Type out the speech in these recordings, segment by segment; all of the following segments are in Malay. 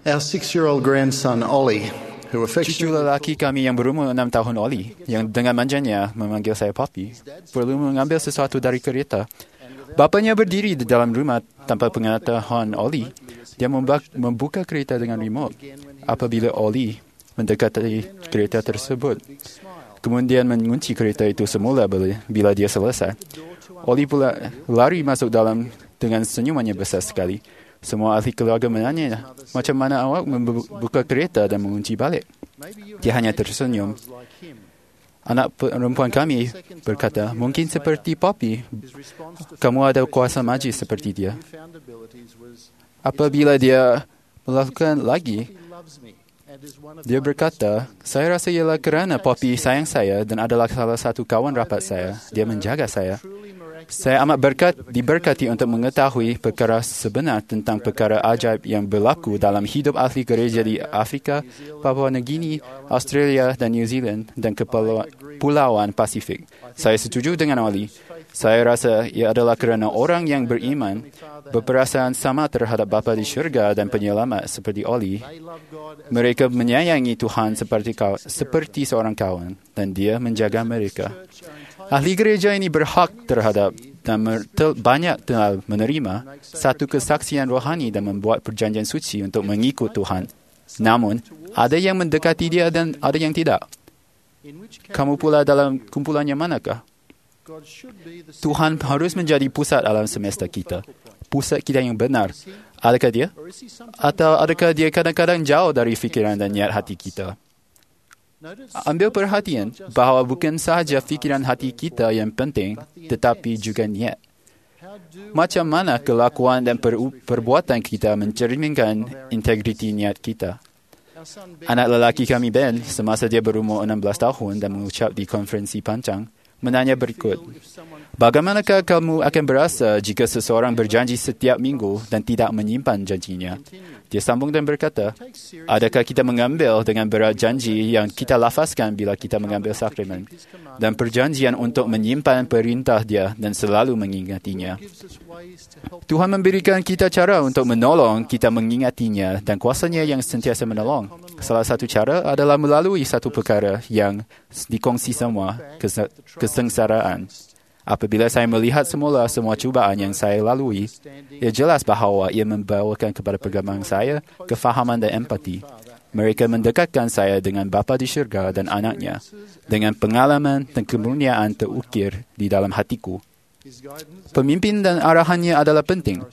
Our 6-year-old grandson, Ollie, who Cucu affectionately lelaki kami yang berumur 6 tahun Oli, yang dengan manjanya memanggil saya Papi, perlu mengambil sesuatu dari kereta. Bapanya berdiri di dalam rumah tanpa pengetahuan Oli. Dia membuka kereta dengan remote. Apabila Oli mendekati kereta tersebut, kemudian mengunci kereta itu semula bila dia selesai. Oli pula lari masuk dalam dengan senyumannya besar sekali. Semua ahli keluarga menanya, macam mana awak membuka kereta dan mengunci balik? Dia hanya tersenyum. Anak perempuan kami berkata, mungkin seperti Poppy, kamu ada kuasa magis seperti dia. Apabila dia melakukan lagi, dia berkata, saya rasa ialah kerana Poppy sayang saya dan adalah salah satu kawan rapat saya. Dia menjaga saya. Saya amat diberkati untuk mengetahui perkara sebenar tentang perkara ajaib yang berlaku dalam hidup ahli gereja di Afrika, Papua Nugini, Australia dan New Zealand dan Kepulauan Pasifik. Saya setuju dengan Oli. Saya rasa ia adalah kerana orang yang beriman berperasaan sama terhadap Bapa di syurga dan penyelamat seperti Oli. Mereka menyayangi Tuhan seperti seorang kawan dan dia menjaga mereka. Ahli gereja ini berhak terhadap dan banyak telah menerima satu kesaksian rohani dan membuat perjanjian suci untuk mengikut Tuhan. Namun, ada yang mendekati dia dan ada yang tidak. Kamu pula dalam kumpulan yang manakah? Tuhan harus menjadi pusat alam semesta kita. Pusat kita yang benar. Adakah dia? Atau adakah dia kadang-kadang jauh dari fikiran dan niat hati kita? Ambil perhatian bahawa bukan sahaja fikiran hati kita yang penting, tetapi juga niat. Macam mana kelakuan dan perbuatan kita mencerminkan integriti niat kita? Anak lelaki kami Ben, semasa dia berumur 16 tahun dan mengucap di konferensi pancang, menanya berikut, bagaimanakah kamu akan berasa jika seseorang berjanji setiap minggu dan tidak menyimpan janjinya? Dia sambung dan berkata, adakah kita mengambil dengan berat janji yang kita lafazkan bila kita mengambil sakramen dan perjanjian untuk menyimpan perintah dia dan selalu mengingatinya? Tuhan memberikan kita cara untuk menolong kita mengingatinya dan kuasanya yang sentiasa menolong. Salah satu cara adalah melalui satu perkara yang dikongsi semua, kesengsaraan. Apabila saya melihat semula semua cubaan yang saya lalui, ia jelas bahawa ia membawakan kepada perkembangan saya kefahaman dan empati. Mereka mendekatkan saya dengan Bapa di syurga dan anaknya, dengan pengalaman dan kemuliaan terukir di dalam hatiku. Pemimpin dan arahannya adalah penting.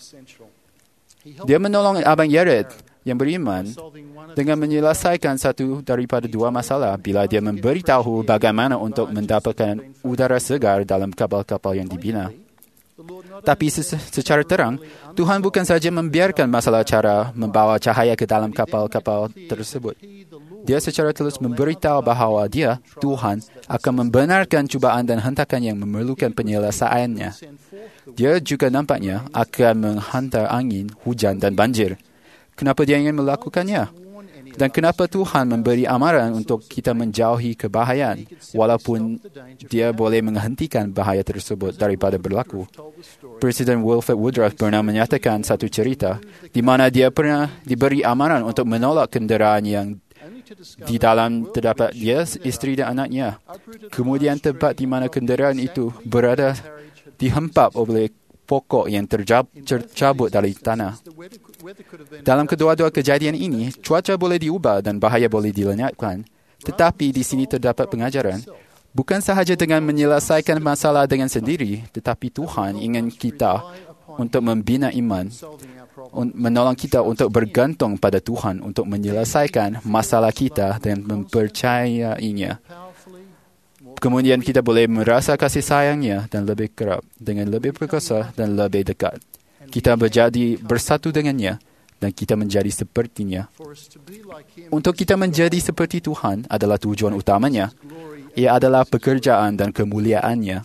Dia menolong Abang Yared yang beriman dengan menyelesaikan satu daripada dua masalah bila dia memberitahu bagaimana untuk mendapatkan udara segar dalam kapal-kapal yang dibina. Tapi secara terang, Tuhan bukan saja membiarkan masalah cara membawa cahaya ke dalam kapal-kapal tersebut. Dia secara tulus memberitahu bahawa dia, Tuhan, akan membenarkan cubaan dan hentakan yang memerlukan penyelesaiannya. Dia juga nampaknya akan menghantar angin, hujan dan banjir. Kenapa dia ingin melakukannya? Dan kenapa Tuhan memberi amaran untuk kita menjauhi kebahayaan, walaupun dia boleh menghentikan bahaya tersebut daripada berlaku? Presiden Wilford Woodruff pernah menyatakan satu cerita di mana dia pernah diberi amaran untuk menolak kenderaan yang di dalam terdapat dia, isteri dan anaknya. Kemudian tempat di mana kenderaan itu berada dihempap oleh pokok yang tercabut dari tanah. Dalam kedua-dua kejadian ini, cuaca boleh diubah dan bahaya boleh dilenyapkan. Tetapi di sini terdapat pengajaran. Bukan sahaja dengan menyelesaikan masalah dengan sendiri, tetapi Tuhan ingin kita untuk membina iman, menolong kita untuk bergantung pada Tuhan untuk menyelesaikan masalah kita dan mempercayainya. Kemudian kita boleh merasa kasih sayangnya dan lebih kerap, dengan lebih perkasa dan lebih dekat. Kita menjadi bersatu dengannya dan kita menjadi sepertinya. Untuk kita menjadi seperti Tuhan adalah tujuan utamanya. Ia adalah pekerjaan dan kemuliaannya.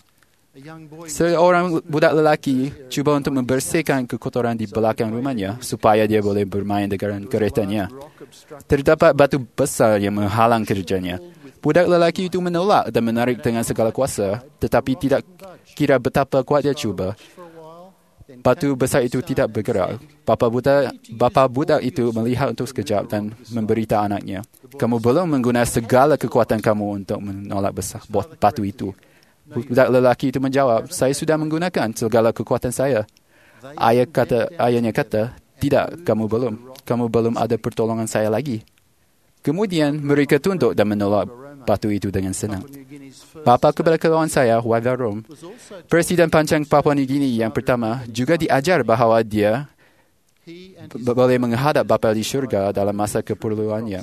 Seorang budak lelaki cuba untuk membersihkan kekotoran di belakang rumahnya supaya dia boleh bermain dengan keretanya. Terdapat batu besar yang menghalang kerjanya. Budak lelaki itu menolak dan menarik dengan segala kuasa, tetapi tidak kira betapa kuat dia cuba. batu besar itu tidak bergerak. Bapa budak itu melihat untuk sekejap dan memberitahu anaknya, kamu belum menggunakan segala kekuatan kamu untuk menolak batu itu. Budak lelaki itu menjawab, saya sudah menggunakan segala kekuatan saya. Ayahnya kata, tidak, kamu belum ada pertolongan saya lagi. Kemudian mereka tunduk dan menolak batu itu dengan senang. Bapa kepada kawan saya, Wadarom, Presiden pancang Papua New Guinea yang pertama, juga diajar bahawa dia boleh menghadap Bapa di syurga dalam masa keperluannya.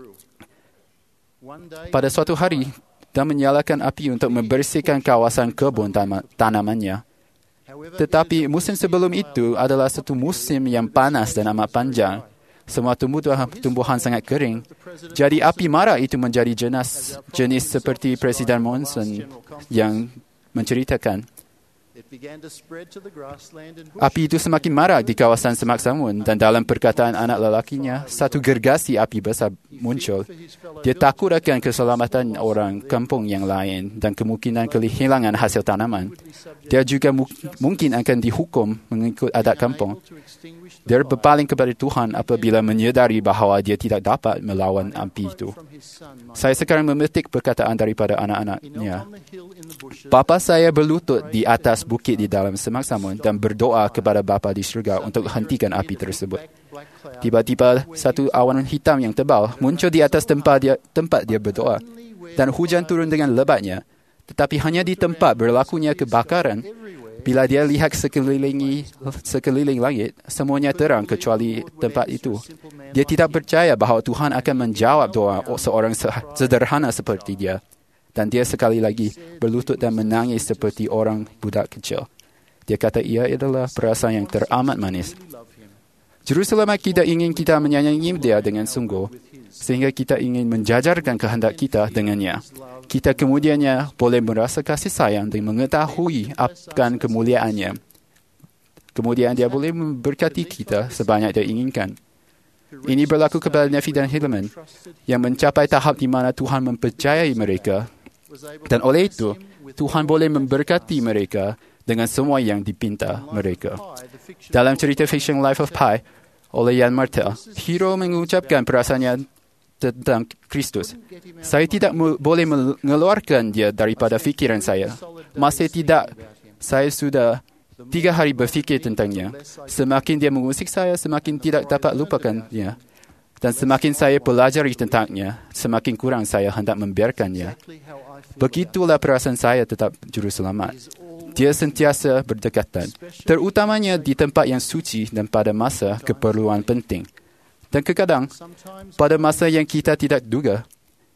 Pada suatu hari, dia menyalakan api untuk membersihkan kawasan kebun tanamannya. Tetapi musim sebelum itu adalah satu musim yang panas dan amat panjang. Semua tumbuhan sangat kering. Jadi api marak itu menjadi jenis seperti Presiden Monson yang menceritakan. Api itu semakin marak di kawasan Semak Samun dan dalam perkataan anak lelakinya, satu gergasi api besar muncul. Dia takut akan keselamatan orang kampung yang lain dan kemungkinan kehilangan hasil tanaman. Dia juga mungkin akan dihukum mengikut adat kampung. Dia berpaling kepada Tuhan apabila menyedari bahawa dia tidak dapat melawan api itu. Saya sekarang memetik perkataan daripada anak-anaknya. Bapa saya berlutut di atas bukit di dalam Semak Samun dan berdoa kepada Bapa di syurga untuk hentikan api tersebut. Tiba-tiba satu awan hitam yang tebal muncul di atas tempat dia berdoa dan hujan turun dengan lebatnya. Tetapi hanya di tempat berlakunya kebakaran, bila dia lihat sekeliling langit, semuanya terang kecuali tempat itu. Dia tidak percaya bahawa Tuhan akan menjawab doa seorang sederhana seperti dia. Dan dia sekali lagi berlutut dan menangis seperti orang budak kecil. Dia kata ia adalah perasaan yang teramat manis. Jerusalem kita ingin kita menyayangi dia dengan sungguh, sehingga kita ingin menjajarkan kehendak kita dengannya. Kita kemudiannya boleh merasa kasih sayang dan mengetahui akan kemuliaannya. Kemudian dia boleh memberkati kita sebanyak dia inginkan. Ini berlaku kepada Nefi dan Helaman yang mencapai tahap di mana Tuhan mempercayai mereka. Dan oleh itu, Tuhan boleh memberkati mereka dengan semua yang dipinta mereka. Dalam cerita fiction Life of Pi oleh Jan Martel, hero mengucapkan perasaannya tentang Kristus. Saya tidak boleh mengeluarkan dia daripada fikiran saya. Masih tidak, saya sudah 3 hari berfikir tentangnya. Semakin dia mengusik saya, semakin tidak dapat lupakannya. Dan semakin saya pelajari tentangnya, semakin kurang saya hendak membiarkannya. Begitulah perasaan saya tetap juru selamat. Dia sentiasa berdekatan, terutamanya di tempat yang suci dan pada masa keperluan penting. Dan kadang, pada masa yang kita tidak duga,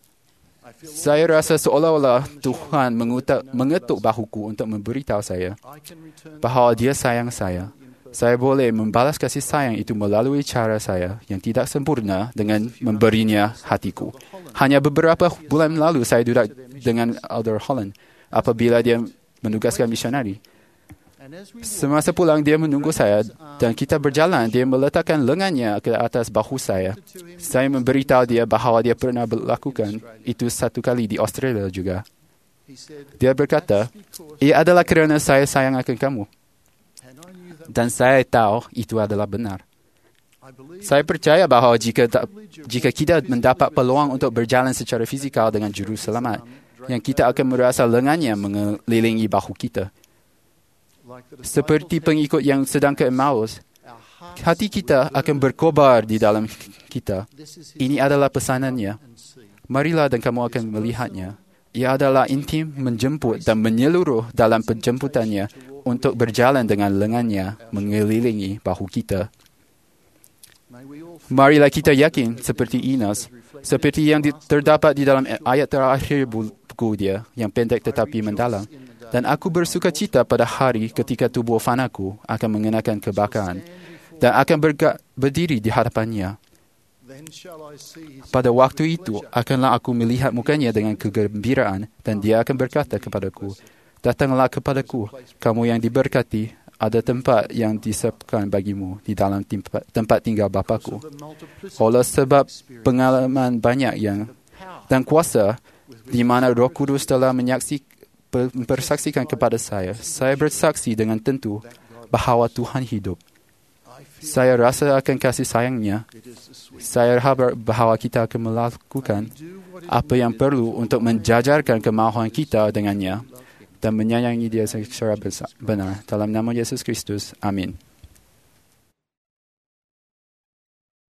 saya rasa seolah-olah Tuhan mengetuk bahuku untuk memberitahu saya bahawa dia sayang saya. Saya boleh membalas kasih sayang itu melalui cara saya yang tidak sempurna dengan memberinya hatiku. Hanya beberapa bulan lalu saya duduk dengan Elder Holland apabila dia menugaskan misionari. Semasa pulang dia menunggu saya dan kita berjalan. Dia meletakkan lengannya ke atas bahu saya. Saya memberitahu dia bahawa dia pernah melakukan itu satu kali di Australia juga. Dia berkata, ia adalah kerana saya sayang akan kamu. Dan saya tahu itu adalah benar. Saya percaya bahawa jika kita mendapat peluang untuk berjalan secara fizikal dengan juru selamat, yang kita akan merasa lengannya mengelilingi bahu kita. Seperti pengikut yang sedang ke Emmaus, hati kita akan berkobar di dalam kita. Ini adalah pesanannya. Marilah dan kamu akan melihatnya. Ia adalah intim, menjemput dan menyeluruh dalam penjemputannya untuk berjalan dengan lengannya mengelilingi bahu kita. Marilah kita yakin seperti Enos, seperti yang terdapat di dalam ayat terakhir buku dia yang pendek tetapi mendalam. Dan aku bersuka cita pada hari ketika tubuh fanaku akan mengenakan kebakaran dan akan berdiri di hadapannya. Pada waktu itu, akanlah aku melihat mukanya dengan kegembiraan dan dia akan berkata kepadaku, datanglah kepadaku, kamu yang diberkati, ada tempat yang disiapkan bagimu di dalam tempat tinggal Bapa-Ku. Oleh sebab pengalaman banyak dan kuasa di mana Roh Kudus telah mempersaksikan kepada saya bersaksi dengan tentu bahawa Tuhan hidup. Saya rasa akan kasih sayang-Nya. Saya harap bahawa kita akan melakukan apa yang perlu untuk menjajarkan kemahuan kita dengannya dan menyayangi Dia secara benar. Dalam nama Yesus Kristus. Amin.